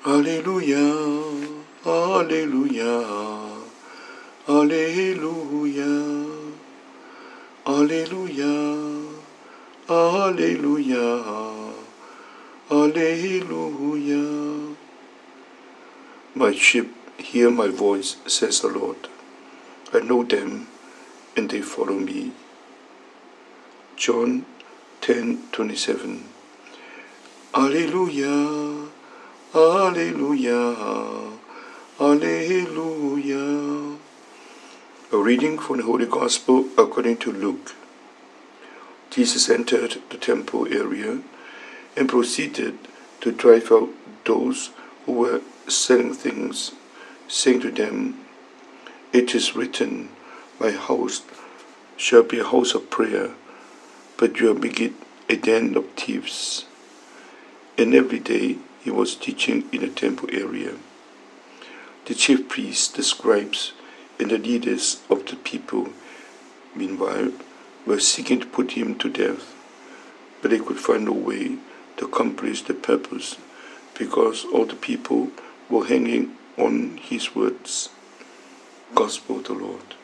Alleluia, Alleluia, Alleluia, Alleluia, Alleluia, Alleluia. My sheep hear my voice, says the Lord. I know them, and they follow me. John 10:27. Alleluia, Alleluia, Alleluia. A reading from the Holy Gospel according to Luke. Jesus entered the temple area and proceeded to drive out those who were selling things, saying to them, "It is written, my house shall be a house of prayer, but you have made it a den of thieves." And every day he was teaching in the temple area. The chief priests, the scribes, and the leaders of the people, meanwhile, were seeking to put him to death, but they could find no way to accomplish the purpose, because all the people were hanging on his words. Gospel of the Lord.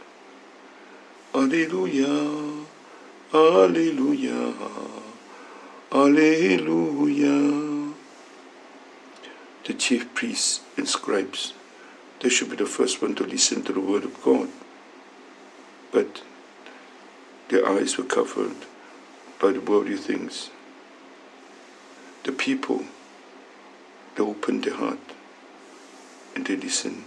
Alleluia, Alleluia, Alleluia. The chief priests and scribes, they should be the first one to listen to the word of God, but their eyes were covered by the worldly things. The people, they opened their heart and they listened.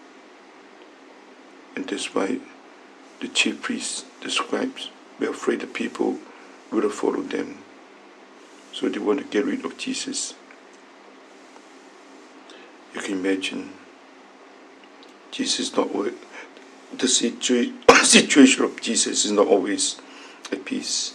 And that's why the chief priests, the scribes, were afraid the people would have followed them. So they want to get rid of Jesus. You can imagine, Jesus not the situation of Jesus is not always at peace.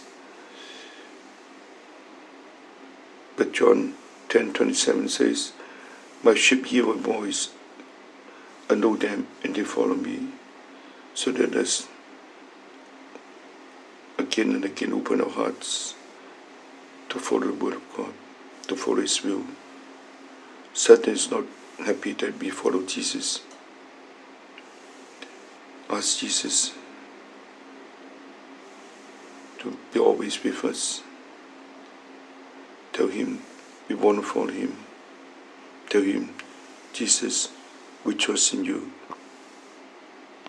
But John 10:27 says, "My sheep hear my voice, I know them, and they follow me." So let us again and again open our hearts to follow the word of God, to follow his will. Satan is not happy that we follow Jesus. Ask Jesus to be always with us. Tell him we want to follow him. Tell him, "Jesus, we trust in you."